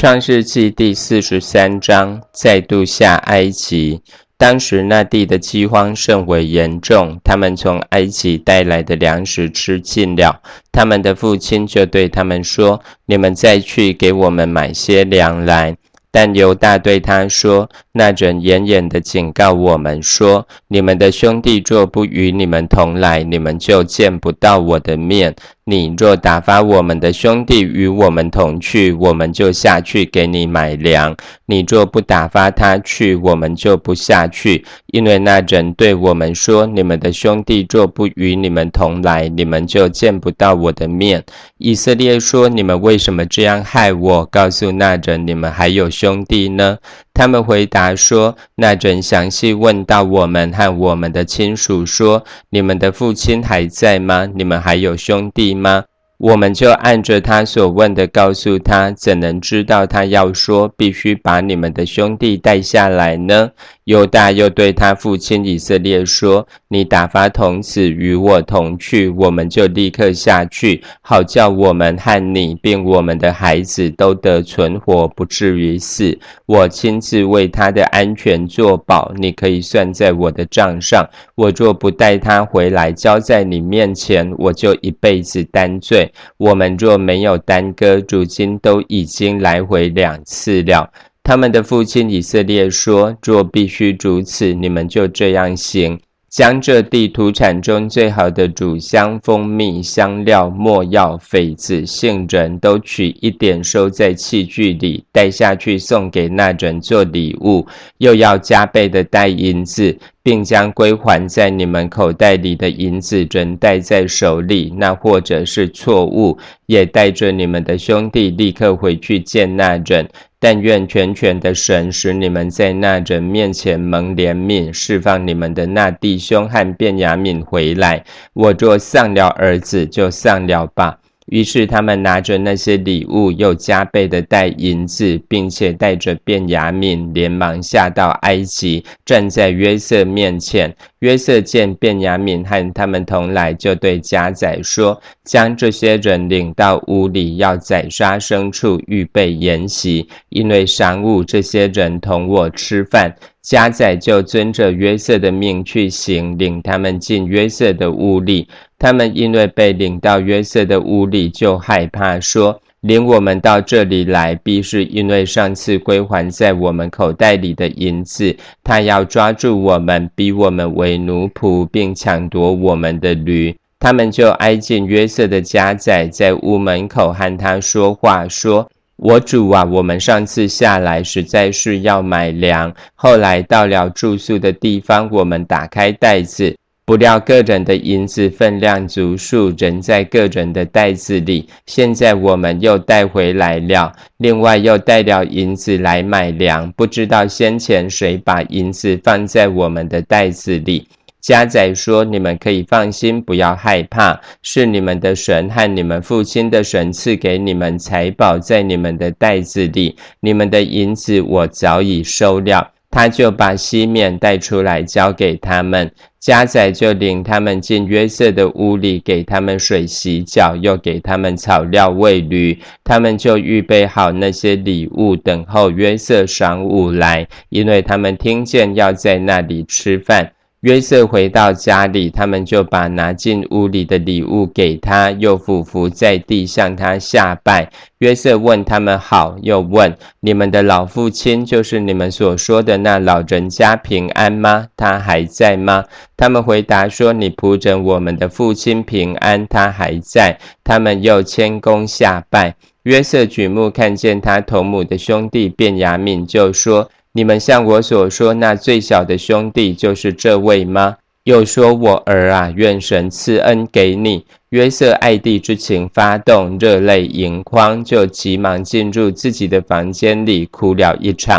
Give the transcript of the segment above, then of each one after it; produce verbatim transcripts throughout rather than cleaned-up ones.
创世纪第四十三章，再度下埃及。当时那地的饥荒甚为严重，他们从埃及带来的粮食吃尽了。他们的父亲就对他们说：你们再去给我们买些粮来。但犹大对他说：那人严严地警告我们说，你们的兄弟若不与你们同来，你们就见不到我的面。你若打发我们的兄弟与我们同去，我们就下去给你买粮。你若不打发他去，我们就不下去。因为那人对我们说，你们的兄弟若不与你们同来，你们就见不到我的面。以色列说，你们为什么这样害我？告诉那人，你们还有兄弟呢？他们回答说，那人详细问到我们和我们的亲属说，你们的父亲还在吗？你们还有兄弟吗？我们就按着他所问的告诉他，怎能知道他要说必须把你们的兄弟带下来呢？犹大又对他父亲以色列说，你打发童子与我同去，我们就立刻下去，好叫我们和你并我们的孩子都得存活，不至于死。我亲自为他的安全作保，你可以算在我的账上。我若不带他回来交在你面前，我就一辈子担罪。我们若没有耽搁，如今都已经来回两次了。他们的父亲以色列说，若必须如此，你们就这样行，将这地土产中最好的乳香、蜂蜜、香料、没药、榧子、杏仁都取一点收在器具里，带下去送给那人做礼物，又要加倍的带银子，并将归还在你们口袋里的银子仍带在手里，那或者是错误，也带着你们的兄弟立刻回去见那人。但愿全权的神使你们在那人面前蒙怜悯，释放你们的那弟兄和便雅悯回来。我若丧了儿子，就丧了吧。于是他们拿着那些礼物，又加倍的带银子，并且带着便雅悯，连忙下到埃及，站在约瑟面前。约瑟见便雅悯和他们同来，就对家宰说，将这些人领到屋里，要宰杀牲畜，预备筵席，因为晌午这些人同我吃饭。家宰就遵着约瑟的命去行，领他们进约瑟的屋里。他们因为被领到约瑟的屋里，就害怕说，领我们到这里来，必是因为上次归还在我们口袋里的银子，他要抓住我们，逼我们为奴仆，并抢夺我们的驴。他们就挨近约瑟的家宰，在屋门口和他说话，说，我主啊，我们上次下来实在是要买粮，后来到了住宿的地方，我们打开袋子，不料个人的银子分量足数，仍在个人的袋子里。现在我们又带回来了，另外又带了银子来买粮，不知道先前谁把银子放在我们的袋子里。家宰说，你们可以放心，不要害怕，是你们的神和你们父亲的神赐给你们财宝在你们的袋子里，你们的银子我早已收了。他就把西面带出来交给他们，家宰就领他们进约瑟的屋里，给他们水洗脚，又给他们草料喂驴。他们就预备好那些礼物，等候约瑟晌午来，因为他们听见要在那里吃饭。约瑟回到家里，他们就把拿进屋里的礼物给他，又俯伏在地向他下拜。约瑟问他们好，又问，你们的老父亲，就是你们所说的那老人家平安吗？他还在吗？他们回答说，你仆人我们的父亲平安，他还在。他们又谦恭下拜。约瑟举目看见他同母的兄弟便雅悯，就说，你们像我所说，那最小的兄弟就是这位吗？又说，我儿啊，愿神赐恩给你。约瑟爱弟之情发动，热泪盈眶，就急忙进入自己的房间里哭了一场。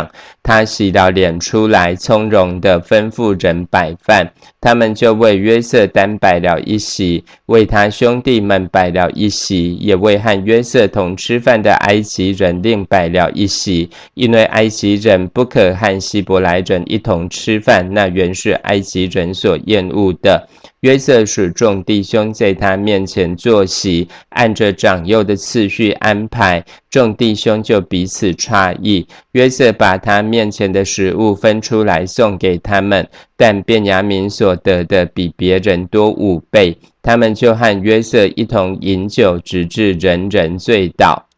他洗了脸出来，从容地吩咐人摆饭。他们就为约瑟单摆了一席，为他兄弟们摆了一席，也为和约瑟同吃饭的埃及人另摆了一席。因为埃及人不可和希伯来人一同吃饭，那原是埃及人所厌恶的。约瑟使众弟兄在他面前坐席，按着长幼的次序安排，众弟兄就彼此诧异。约瑟把他面前的食物分出来送给他们，但便雅悯所得的比别人多五倍。他们就和约瑟一同饮酒，直至人人醉倒。